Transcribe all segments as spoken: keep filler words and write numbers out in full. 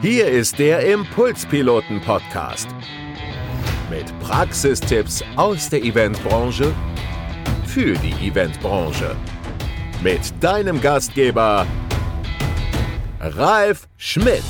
Hier ist der Impulspiloten-Podcast mit Praxistipps aus der Eventbranche für die Eventbranche. Mit deinem Gastgeber Ralf Schmidt.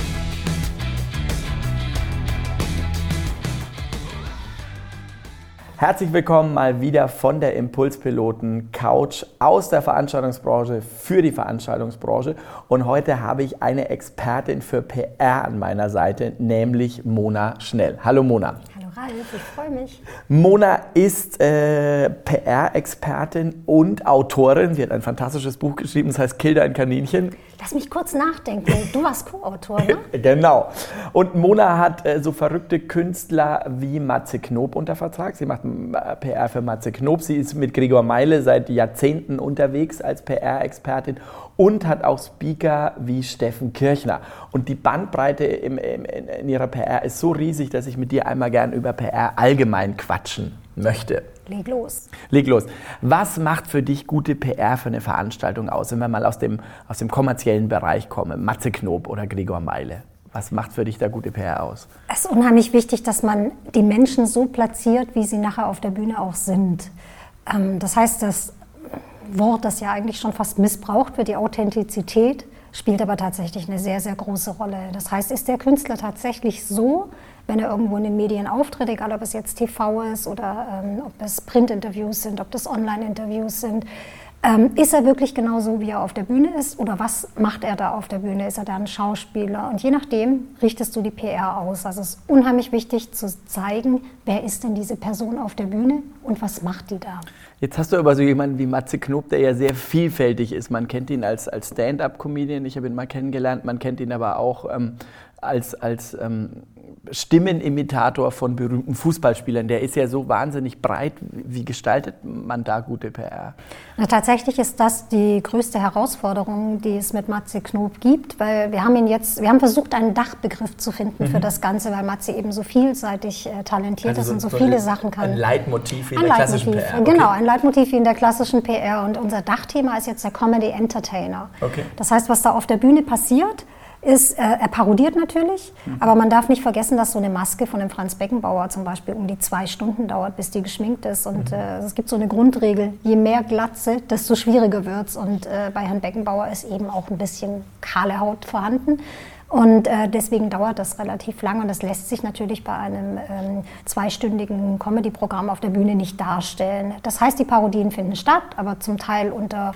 Herzlich willkommen mal wieder von der Impulspiloten Couch aus der Veranstaltungsbranche für die Veranstaltungsbranche. Und heute habe ich eine Expertin für P R an meiner Seite, nämlich Mona Schnell. Hallo Mona. Hallo Ralf, ich freue mich. Mona ist äh, P R-Expertin und Autorin. Sie hat ein fantastisches Buch geschrieben, das heißt Kill dein Kaninchen. Lass mich kurz nachdenken. Du warst Co-Autor, ne? Genau. Und Mona hat äh, so verrückte Künstler wie Matze Knob unter Vertrag. Sie macht äh, P R für Matze Knob. Sie ist mit Gregor Meile seit Jahrzehnten unterwegs als P R-Expertin und hat auch Speaker wie Steffen Kirchner. Und die Bandbreite im, im, in ihrer P R ist so riesig, dass ich mit dir einmal gern über P R allgemein quatschen möchte. Leg los. Leg los. Was macht für dich gute P R für eine Veranstaltung aus, wenn wir mal aus dem, aus dem kommerziellen Bereich kommen? Matze Knob oder Gregor Meile. Was macht für dich da gute P R aus? Es ist unheimlich wichtig, dass man die Menschen so platziert, wie sie nachher auf der Bühne auch sind. Ähm, das heißt, das Wort, das ja eigentlich schon fast missbraucht wird, die Authentizität, spielt aber tatsächlich eine sehr, sehr große Rolle. Das heißt, ist der Künstler tatsächlich so, wenn er irgendwo in den Medien auftritt, egal ob es jetzt T V ist oder ähm, ob es Printinterviews sind, ob das Online-Interviews sind, ähm, ist er wirklich genau so, wie er auf der Bühne ist oder was macht er da auf der Bühne? Ist er da ein Schauspieler? Und je nachdem richtest du die P R aus. Also es ist unheimlich wichtig zu zeigen, wer ist denn diese Person auf der Bühne und was macht die da? Jetzt hast du aber so jemanden wie Matze Knob, der ja sehr vielfältig ist. Man kennt ihn als, als Stand-up-Comedian, ich habe ihn mal kennengelernt, man kennt ihn aber auch ähm, als, als ähm, Stimmenimitator von berühmten Fußballspielern. Der ist ja so wahnsinnig breit. Wie gestaltet man da gute P R? Na, tatsächlich ist das die größte Herausforderung, die es mit Matze Knob gibt, weil wir haben ihn jetzt, wir haben versucht, einen Dachbegriff zu finden mhm. für das Ganze, weil Matze eben so vielseitig äh, talentiert also ist so, und so so viele Sachen kann. Ein Leitmotiv in ein der Leitmotiv, klassischen P R. Okay. Genau, ein Leitmotiv wie in der klassischen P R. Und unser Dachthema ist jetzt der Comedy Entertainer. Okay. Das heißt, was da auf der Bühne passiert, ist, äh, er parodiert natürlich, mhm. aber man darf nicht vergessen, dass so eine Maske von dem Franz Beckenbauer zum Beispiel um die zwei Stunden dauert, bis die geschminkt ist. Und mhm. äh, es gibt so eine Grundregel, je mehr Glatze, desto schwieriger wird's. Und äh, bei Herrn Beckenbauer ist eben auch ein bisschen kahle Haut vorhanden. Und äh, deswegen dauert das relativ lang und das lässt sich natürlich bei einem ähm, zweistündigen Comedy-Programm auf der Bühne nicht darstellen. Das heißt, die Parodien finden statt, aber zum Teil unter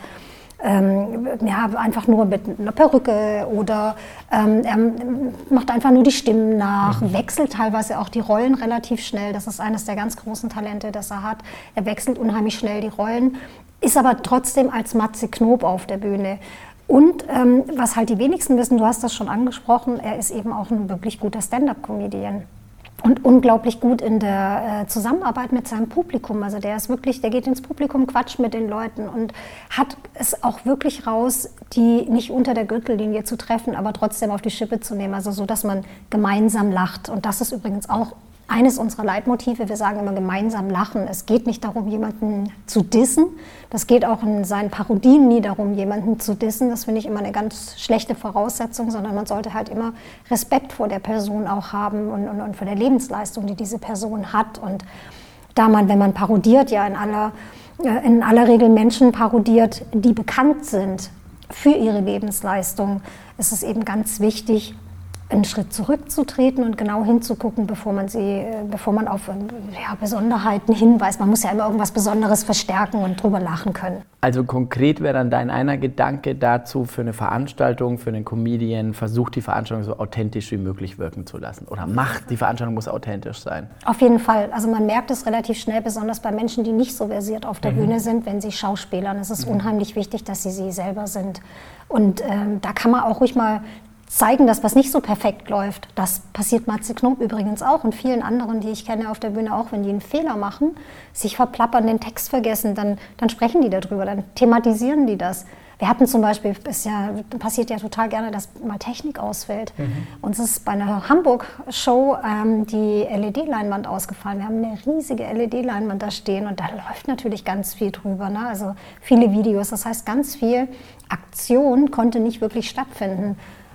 Ähm, ja, einfach nur mit einer Perücke oder ähm, er macht einfach nur die Stimmen nach, mhm. wechselt teilweise auch die Rollen relativ schnell. Das ist eines der ganz großen Talente, das er hat. Er wechselt unheimlich schnell die Rollen, ist aber trotzdem als Matze Knob auf der Bühne. Und ähm, was halt die wenigsten wissen, du hast das schon angesprochen, er ist eben auch ein wirklich guter Stand-up-Comedian. Und unglaublich gut in der äh, Zusammenarbeit mit seinem Publikum. Also der ist wirklich, der geht ins Publikum, quatscht mit den Leuten und hat es auch wirklich raus, die nicht unter der Gürtellinie zu treffen, aber trotzdem auf die Schippe zu nehmen. Also so, dass man gemeinsam lacht. Und das ist übrigens auch eines unserer Leitmotive. Wir sagen immer gemeinsam lachen. Es geht nicht darum, jemanden zu dissen. Das geht auch in seinen Parodien nie darum, jemanden zu dissen. Das finde ich immer eine ganz schlechte Voraussetzung, sondern man sollte halt immer Respekt vor der Person auch haben und, und, und vor der Lebensleistung, die diese Person hat. Und da man, wenn man parodiert, ja in aller, in aller Regel Menschen parodiert, die bekannt sind für ihre Lebensleistung, ist es eben ganz wichtig, einen Schritt zurückzutreten und genau hinzugucken, bevor man sie, bevor man auf ja, Besonderheiten hinweist. Man muss ja immer irgendwas Besonderes verstärken und drüber lachen können. Also konkret wäre dann dein einer Gedanke dazu für eine Veranstaltung, für einen Comedian, versucht die Veranstaltung so authentisch wie möglich wirken zu lassen. Oder macht, die Veranstaltung muss authentisch sein. Auf jeden Fall. Also man merkt es relativ schnell, besonders bei Menschen, die nicht so versiert auf der mhm. Bühne sind, wenn sie schauspielern. Es ist mhm. unheimlich wichtig, dass sie sie selber sind. Und ähm, da kann man auch ruhig mal zeigen, dass was nicht so perfekt läuft. Das passiert Matze Knob übrigens auch und vielen anderen, die ich kenne auf der Bühne auch, wenn die einen Fehler machen, sich verplappern, den Text vergessen, dann, dann sprechen die darüber, dann thematisieren die das. Wir hatten zum Beispiel, ist ja, passiert ja total gerne, dass mal Technik ausfällt. Mhm. Uns ist bei einer Hamburg-Show ähm, die L E D-Leinwand ausgefallen. Wir haben eine riesige L E D-Leinwand da stehen und da läuft natürlich ganz viel drüber, ne? Also viele Videos. Das heißt, ganz viel Aktion konnte nicht wirklich stattfinden.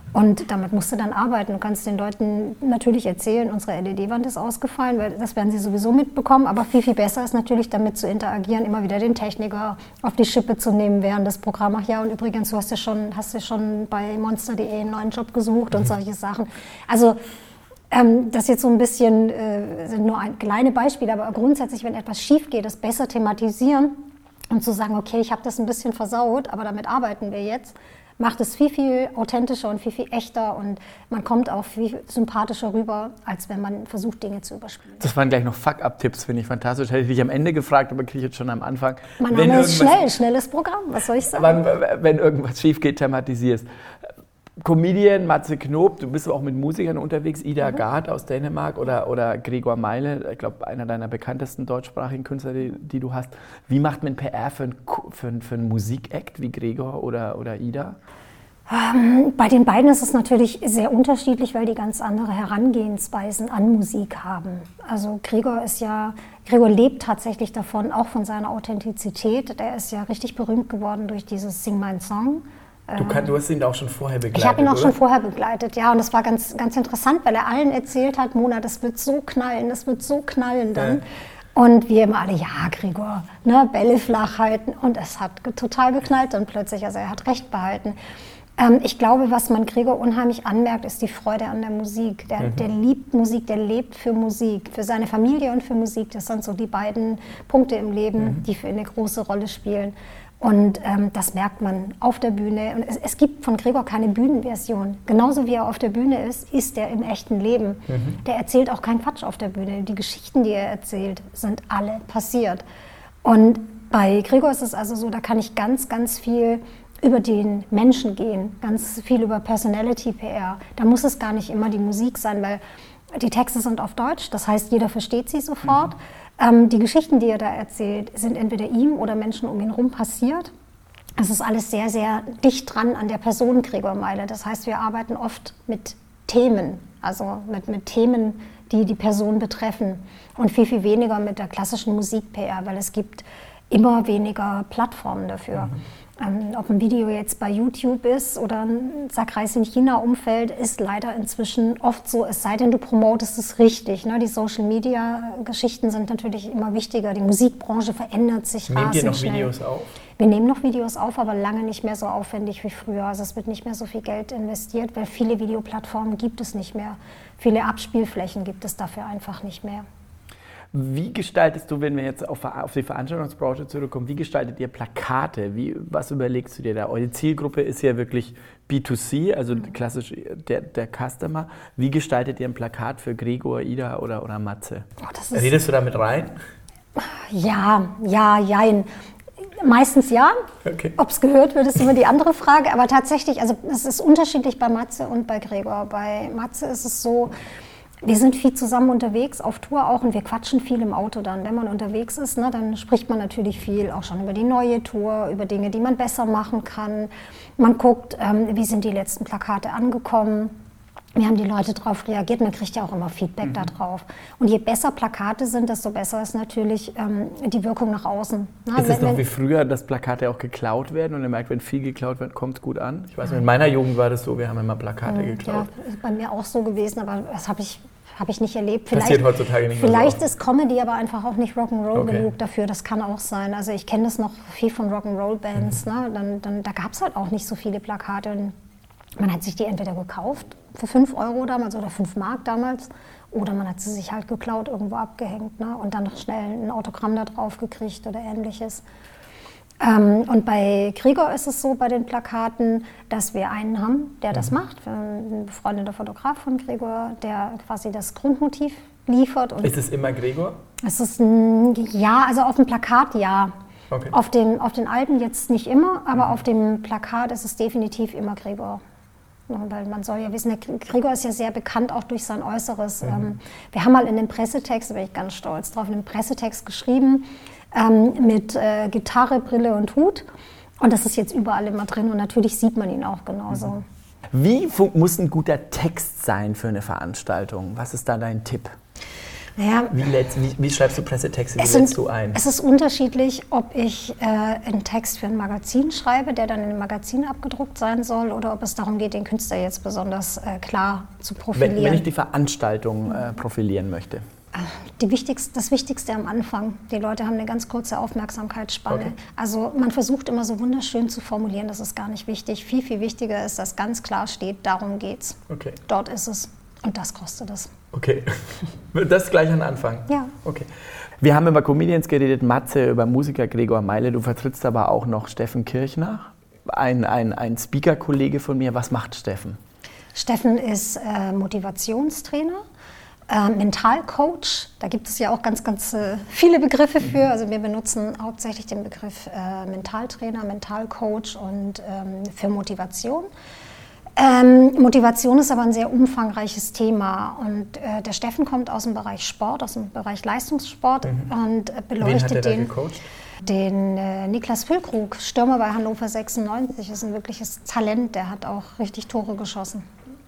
Und damit musst du dann arbeiten. Du kannst den Leuten natürlich erzählen, unsere L E D-Wand ist ausgefallen, weil das werden sie sowieso mitbekommen. Aber viel, viel besser ist natürlich, damit zu interagieren, immer wieder den Techniker auf die Schippe zu nehmen während des Programms. Ach ja, und übrigens, du hast ja schon, hast ja schon bei monster punkt de einen neuen Job gesucht und solche Sachen. Also ähm, das ist jetzt so ein bisschen, äh, sind nur ein, kleine Beispiele, aber grundsätzlich, wenn etwas schief geht, das besser thematisieren und zu sagen, okay, ich habe das ein bisschen versaut, aber damit arbeiten wir jetzt, macht es viel, viel authentischer und viel, viel echter und man kommt auch viel sympathischer rüber, als wenn man versucht, Dinge zu überspielen. Das waren gleich noch Fuck-Up-Tipps, finde ich fantastisch. Hätte ich dich am Ende gefragt, aber kriege ich jetzt schon am Anfang. Mein Name ist schnell, schnelles Programm, was soll ich sagen? Wenn, wenn irgendwas schief geht, thematisierst. Comedian Matze Knob, du bist auch mit Musikern unterwegs, Ida mhm. Gard aus Dänemark oder, oder Gregor Meile, ich glaube, einer deiner bekanntesten deutschsprachigen Künstler, die, die du hast. Wie macht man P R für einen für für ein Musikakt wie Gregor oder, oder Ida? Ähm, bei den beiden ist es natürlich sehr unterschiedlich, weil die ganz andere Herangehensweisen an Musik haben. Also Gregor ist ja, Gregor lebt tatsächlich davon, auch von seiner Authentizität. Der ist ja richtig berühmt geworden durch dieses Sing Mein Song. Du, kann, du hast ihn auch schon vorher begleitet, Ich habe ihn auch oder? schon vorher begleitet, ja. Und das war ganz, ganz interessant, weil er allen erzählt hat, Mona, das wird so knallen, das wird so knallen dann. Ja. Und wir immer alle, ja, Gregor, ne, Bälle flach halten. Und es hat total geknallt dann plötzlich, also er hat recht behalten. Ähm, ich glaube, was man Gregor unheimlich anmerkt, ist die Freude an der Musik. Der, mhm. der liebt Musik, der lebt für Musik, für seine Familie und für Musik. Das sind so die beiden Punkte im Leben, mhm. die für ihn eine große Rolle spielen. Und ähm, das merkt man auf der Bühne. Und es, es gibt von Gregor keine Bühnenversion. Genauso wie er auf der Bühne ist, ist er im echten Leben. Mhm. Der erzählt auch keinen Quatsch auf der Bühne. Die Geschichten, die er erzählt, sind alle passiert. Und bei Gregor ist es also so, da kann ich ganz, ganz viel über den Menschen gehen, ganz viel über Personality-P R. Da muss es gar nicht immer die Musik sein, weil die Texte sind auf Deutsch, das heißt, jeder versteht sie sofort. Mhm. Ähm, die Geschichten, die er da erzählt, sind entweder ihm oder Menschen um ihn herum passiert. Es ist alles sehr, sehr dicht dran an der Person Gregor Meile. Das heißt, wir arbeiten oft mit Themen, also mit, mit Themen, die die Person betreffen und viel, viel weniger mit der klassischen Musik-P R, weil es gibt immer weniger Plattformen dafür. Mhm. Ähm, ob ein Video jetzt bei YouTube ist oder ein Sackreis in China-Umfeld, ist leider inzwischen oft so, es sei denn, du promotest es richtig. Ne? Die Social-Media-Geschichten sind natürlich immer wichtiger. Die Musikbranche verändert sich rasend schnell. Nehmt ihr noch Videos auf? Wir nehmen noch Videos auf, aber lange nicht mehr so aufwendig wie früher. Also es wird nicht mehr so viel Geld investiert, weil viele Videoplattformen gibt es nicht mehr. Viele Abspielflächen gibt es dafür einfach nicht mehr. Wie gestaltest du, wenn wir jetzt auf, auf die Veranstaltungsbranche zurückkommen, wie gestaltet ihr Plakate? Wie, was überlegst du dir da? Eure Zielgruppe ist ja wirklich B zwei C, also klassisch der, der Customer. Wie gestaltet ihr ein Plakat für Gregor, Ida oder, oder Matze? Oh, das ist Redest du damit rein? Ja, ja, jein. Meistens ja. Okay. Ob es gehört wird, ist immer die andere Frage. Aber tatsächlich, also es ist unterschiedlich bei Matze und bei Gregor. Bei Matze ist es so, wir sind viel zusammen unterwegs, auf Tour auch, und wir quatschen viel im Auto dann. Wenn man unterwegs ist, ne, dann spricht man natürlich viel auch schon über die neue Tour, über Dinge, die man besser machen kann. Man guckt, ähm, wie sind die letzten Plakate angekommen. Wie haben die Leute darauf reagiert? Man kriegt ja auch immer Feedback mhm. darauf. Und je besser Plakate sind, desto besser ist natürlich ähm, die Wirkung nach außen. Na, ist es noch wie früher, dass Plakate auch geklaut werden und ihr merkt, wenn viel geklaut wird, kommt es gut an? Ich weiß nicht, in meiner Jugend war das so, wir haben immer Plakate mhm, geklaut. Ja, ist bei mir auch so gewesen, aber das habe ich, hab ich nicht erlebt. Vielleicht, Passiert heutzutage nicht mehr Vielleicht so ist Comedy aber einfach auch nicht Rock'n'Roll okay. genug dafür, das kann auch sein. Also ich kenne das noch viel von Rock'n'Roll-Bands, mhm. ne? dann, dann, da gab es halt auch nicht so viele Plakate. Und man hat sich die entweder gekauft für fünf Euro damals oder fünf Mark damals, oder man hat sie sich halt geklaut, irgendwo abgehängt, ne? Und dann noch schnell ein Autogramm da drauf gekriegt oder ähnliches. Ähm, und bei Gregor ist es so, bei den Plakaten, dass wir einen haben, der das mhm. macht, ein befreundeter Fotograf von Gregor, der quasi das Grundmotiv liefert. Und ist es immer Gregor? Es ist ein, ja, also auf dem Plakat ja. Okay. Auf den, auf den Alben jetzt nicht immer, aber mhm. auf dem Plakat ist es definitiv immer Gregor. Weil man soll ja wissen, der Gregor ist ja sehr bekannt auch durch sein Äußeres. Mhm. Wir haben mal in dem Pressetext, da bin ich ganz stolz drauf, in dem Pressetext geschrieben, ähm, mit äh, Gitarre, Brille und Hut. Und das ist jetzt überall immer drin und natürlich sieht man ihn auch genauso. Mhm. Wie muss ein guter Text sein für eine Veranstaltung? Was ist da dein Tipp? Naja, Wie, lädst, wie, wie schreibst du Pressetexte, wie es, lädst sind, du ein? es ist unterschiedlich, ob ich äh, einen Text für ein Magazin schreibe, der dann in einem Magazin abgedruckt sein soll, oder ob es darum geht, den Künstler jetzt besonders äh, klar zu profilieren. Wenn, wenn ich die Veranstaltung äh, profilieren möchte. Die wichtigste, das Wichtigste am Anfang. Die Leute haben eine ganz kurze Aufmerksamkeitsspanne. Okay. Also man versucht immer so wunderschön zu formulieren, das ist gar nicht wichtig. Viel, viel wichtiger ist, dass ganz klar steht, darum geht's. Okay. Dort ist es und das kostet es. Okay. Das gleich am Anfang? Ja. Okay. Wir haben über Comedians geredet, Matze, über Musiker Gregor Meile. Du vertrittst aber auch noch Steffen Kirchner, ein, ein, ein Speaker-Kollege von mir. Was macht Steffen? Steffen ist äh, Motivationstrainer. Äh, Mentalcoach, da gibt es ja auch ganz, ganz äh, viele Begriffe für. Also wir benutzen hauptsächlich den Begriff äh, Mentaltrainer, Mentalcoach und ähm, für Motivation. Ähm, Motivation ist aber ein sehr umfangreiches Thema und äh, der Steffen kommt aus dem Bereich Sport, aus dem Bereich Leistungssport mhm. und äh, beleuchtet Wen hat er den, da gecoacht? den äh, Niklas Füllkrug, Stürmer bei Hannover sechsundneunzig, ist ein wirkliches Talent, der hat auch richtig Tore geschossen.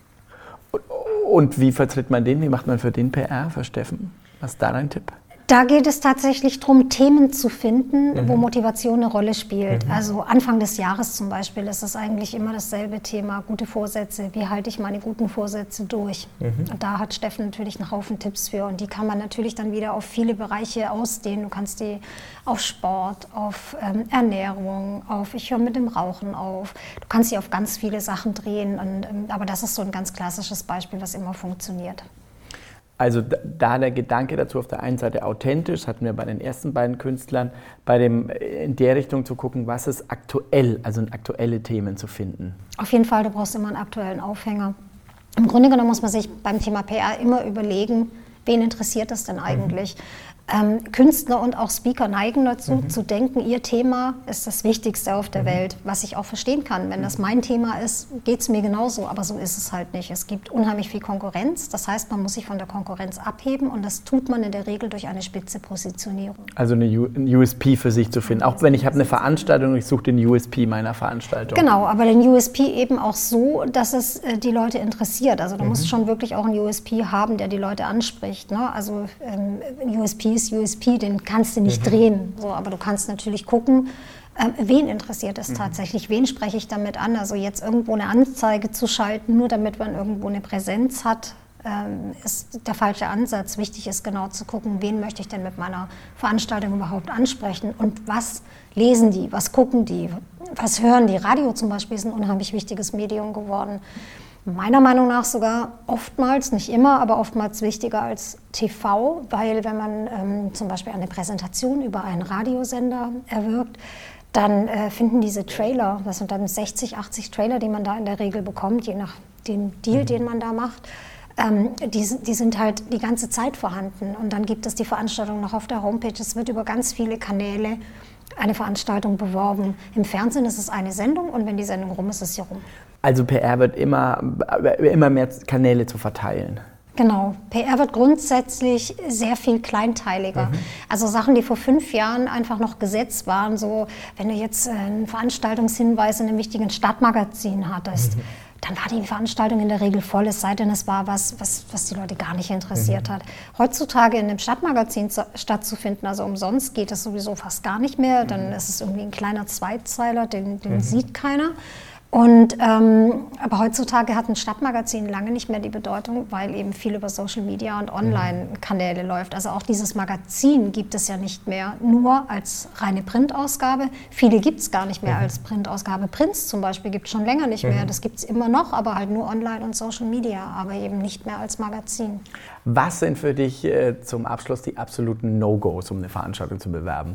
Und wie vertritt man den? Wie macht man für den P R, für Steffen? Was ist da dein Tipp? Da geht es tatsächlich darum, Themen zu finden, mhm. wo Motivation eine Rolle spielt. Mhm. Also Anfang des Jahres zum Beispiel ist es eigentlich immer dasselbe Thema, gute Vorsätze. Wie halte ich meine guten Vorsätze durch? Mhm. Und da hat Steffen natürlich einen Haufen Tipps für. Und die kann man natürlich dann wieder auf viele Bereiche ausdehnen. Du kannst die auf Sport, auf ähm, Ernährung, auf ich höre mit dem Rauchen auf. Du kannst sie auf ganz viele Sachen drehen. Und, ähm, aber das ist so ein ganz klassisches Beispiel, was immer funktioniert. Also da der Gedanke dazu auf der einen Seite authentisch, hatten wir bei den ersten beiden Künstlern, bei dem in der Richtung zu gucken, was ist aktuell, also aktuelle Themen zu finden. Auf jeden Fall, du brauchst immer einen aktuellen Aufhänger. Im Grunde genommen muss man sich beim Thema P R immer überlegen, wen interessiert das denn eigentlich? Mhm. Ähm, Künstler und auch Speaker neigen dazu, mhm. zu denken, ihr Thema ist das Wichtigste auf der mhm. Welt, was ich auch verstehen kann. Wenn das mein Thema ist, geht es mir genauso, aber so ist es halt nicht. Es gibt unheimlich viel Konkurrenz, das heißt, man muss sich von der Konkurrenz abheben und das tut man in der Regel durch eine spitze Positionierung. Also eine U- ein U S P für sich zu finden, auch wenn ich habe eine Veranstaltung und ich suche den U S P meiner Veranstaltung. Genau, aber den U S P eben auch so, dass es äh, die Leute interessiert. Also du mhm. musst schon wirklich auch einen U S P haben, der die Leute anspricht. Ne? Also ähm, U S P ist U S P, den kannst du nicht mhm. drehen. So, aber du kannst natürlich gucken, ähm, wen interessiert es mhm. tatsächlich, wen spreche ich damit an. Also jetzt irgendwo eine Anzeige zu schalten, nur damit man irgendwo eine Präsenz hat, ähm, ist der falsche Ansatz. Wichtig ist genau zu gucken, wen möchte ich denn mit meiner Veranstaltung überhaupt ansprechen und was lesen die, was gucken die, was hören die. Radio zum Beispiel ist ein unheimlich wichtiges Medium geworden. Meiner Meinung nach sogar oftmals, nicht immer, aber oftmals wichtiger als T V, weil wenn man ähm, zum Beispiel eine Präsentation über einen Radiosender erwirkt, dann äh, finden diese Trailer, das sind dann sechzig, achtzig Trailer, die man da in der Regel bekommt, je nach dem Deal, den man da macht, ähm, die, die sind halt die ganze Zeit vorhanden. Und dann gibt es die Veranstaltung noch auf der Homepage, es wird über ganz viele Kanäle eine Veranstaltung beworben. Im Fernsehen ist es eine Sendung und wenn die Sendung rum ist, ist sie rum. Also P R wird immer, immer mehr Kanäle zu verteilen. Genau. P R wird grundsätzlich sehr viel kleinteiliger. Mhm. Also Sachen, die vor fünf Jahren einfach noch Gesetz waren, so wenn du jetzt einen Veranstaltungshinweis in einem wichtigen Stadtmagazin hattest, mhm. dann war die Veranstaltung in der Regel voll, es sei denn, es war was, was, was die Leute gar nicht interessiert mhm. hat. Heutzutage in einem Stadtmagazin stattzufinden, also umsonst geht das sowieso fast gar nicht mehr. Dann mhm. ist es irgendwie ein kleiner Zweizeiler, den, den mhm. sieht keiner. Und, ähm, aber heutzutage hat ein Stadtmagazin lange nicht mehr die Bedeutung, weil eben viel über Social Media und Online-Kanäle mhm. läuft. Also auch dieses Magazin gibt es ja nicht mehr nur als reine Printausgabe. Viele gibt es gar nicht mehr mhm. als Printausgabe. Prints zum Beispiel gibt es schon länger nicht mhm. mehr. Das gibt es immer noch, aber halt nur online und Social Media, aber eben nicht mehr als Magazin. Was sind für dich äh, zum Abschluss die absoluten No-Gos, um eine Veranstaltung zu bewerben?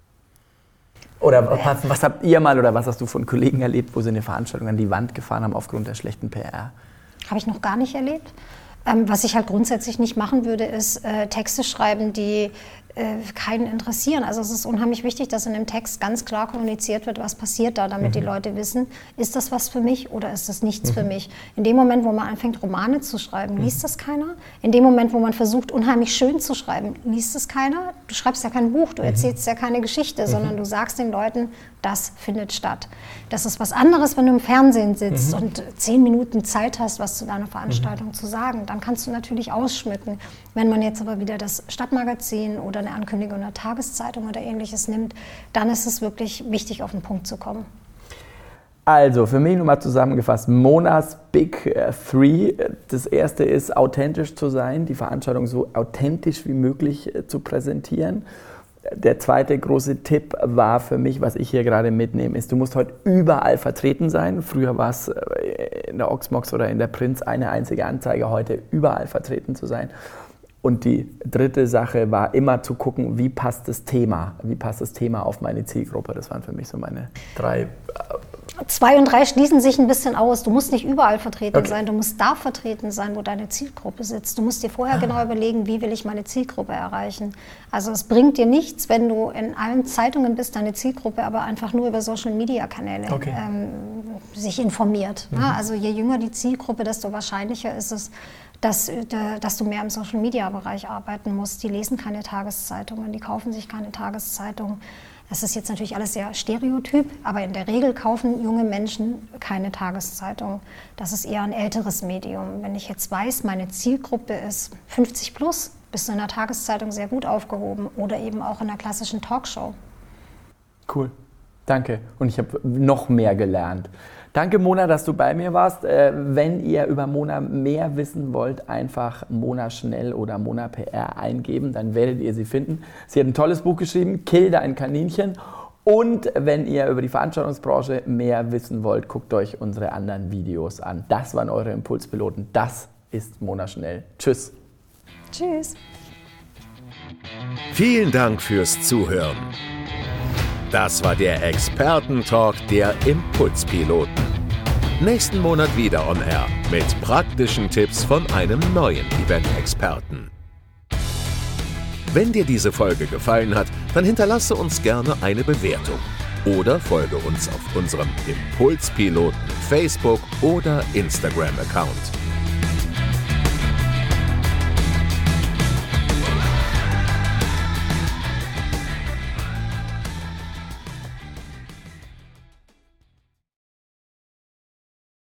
Oder was, was habt ihr mal oder was hast du von Kollegen erlebt, wo sie eine Veranstaltung an die Wand gefahren haben aufgrund der schlechten P R? Habe ich noch gar nicht erlebt. Ähm, was ich halt grundsätzlich nicht machen würde, ist äh, Texte schreiben, die äh, keinen interessieren. Also es ist unheimlich wichtig, dass in dem Text ganz klar kommuniziert wird, was passiert da, damit mhm. die Leute wissen, ist das was für mich oder ist das nichts mhm. für mich. In dem Moment, wo man anfängt, Romane zu schreiben, liest das keiner. In dem Moment, wo man versucht, unheimlich schön zu schreiben, liest es keiner. Du schreibst ja kein Buch, du mhm. erzählst ja keine Geschichte, mhm. sondern du sagst den Leuten, das findet statt. Das ist was anderes, wenn du im Fernsehen sitzt mhm. und zehn Minuten Zeit hast, was zu deiner Veranstaltung mhm. zu sagen. Dann kannst du natürlich ausschmücken. Wenn man jetzt aber wieder das Stadtmagazin oder eine Ankündigung in der Tageszeitung oder Ähnliches nimmt, dann ist es wirklich wichtig, auf den Punkt zu kommen. Also, für mich nochmal zusammengefasst, Monas Big Three. Das erste ist, authentisch zu sein, die Veranstaltung so authentisch wie möglich zu präsentieren. Der zweite große Tipp war für mich, was ich hier gerade mitnehme, ist, du musst heute überall vertreten sein. Früher war es in der Oxmox oder in der Prinz eine einzige Anzeige, heute überall vertreten zu sein. Und die dritte Sache war immer zu gucken, wie passt das Thema, wie passt das Thema auf meine Zielgruppe. Das waren für mich so meine drei. Zwei und drei schließen sich ein bisschen aus. Du musst nicht überall vertreten Okay. sein, du musst da vertreten sein, wo deine Zielgruppe sitzt. Du musst dir vorher ah. genau überlegen, wie will ich meine Zielgruppe erreichen. Also es bringt dir nichts, wenn du in allen Zeitungen bist, deine Zielgruppe aber einfach nur über Social-Media-Kanäle okay. ähm, sich informiert. Mhm. Ja, also je jünger die Zielgruppe, desto wahrscheinlicher ist es, dass, dass du mehr im Social-Media-Bereich arbeiten musst. Die lesen keine Tageszeitungen, die kaufen sich keine Tageszeitungen. Das ist jetzt natürlich alles sehr stereotyp, aber in der Regel kaufen junge Menschen keine Tageszeitung. Das ist eher ein älteres Medium. Wenn ich jetzt weiß, meine Zielgruppe ist fünfzig plus, bist du in der Tageszeitung sehr gut aufgehoben oder eben auch in der klassischen Talkshow. Cool, danke. Und ich habe noch mehr gelernt. Danke, Mona, dass du bei mir warst. Äh, wenn ihr über Mona mehr wissen wollt, einfach Mona Schnell oder Mona P R eingeben, dann werdet ihr sie finden. Sie hat ein tolles Buch geschrieben, Kill dein Kaninchen. Und wenn ihr über die Veranstaltungsbranche mehr wissen wollt, guckt euch unsere anderen Videos an. Das waren eure Impulspiloten. Das ist Mona Schnell. Tschüss. Tschüss. Vielen Dank fürs Zuhören. Das war der Expertentalk der Impulspiloten. Nächsten Monat wieder on air mit praktischen Tipps von einem neuen Event-Experten. Wenn dir diese Folge gefallen hat, dann hinterlasse uns gerne eine Bewertung oder folge uns auf unserem Impulspiloten Facebook- oder Instagram-Account.